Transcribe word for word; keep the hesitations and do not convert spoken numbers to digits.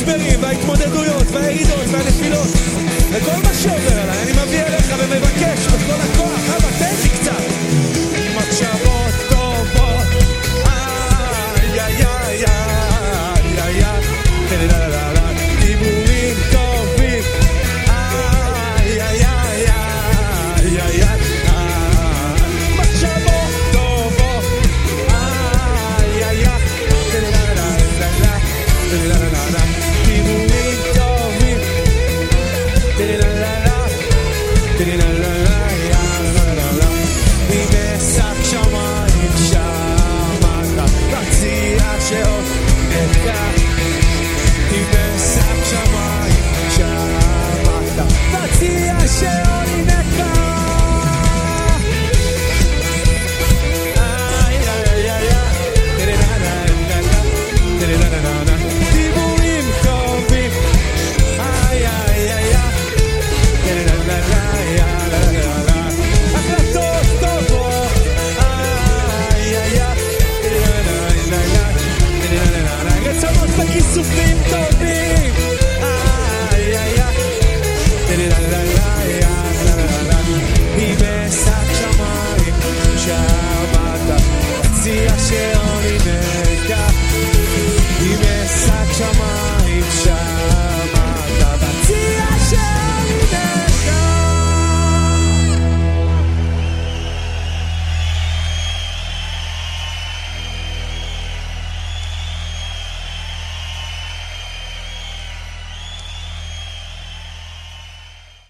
המשברים וההתמודדויות והירידות והנפילות וכל מה שעובר עליי אני מביא אליך ומבקש בכל הכוח, אבא תן לי קצת מחשבות טובות איי איי איי איי איי איי דיבורים טובים איי איי איי איי איי איי מחשבות טובות איי איי איי דיבורים טובים מבשק שמיים שמעת תציע שעוד נקע מבשק שמיים שמעת תציע שעוד נקע דיבורים טובים איי איי איי החלטות טובות איי איי איי רצונות וכיסופים טובים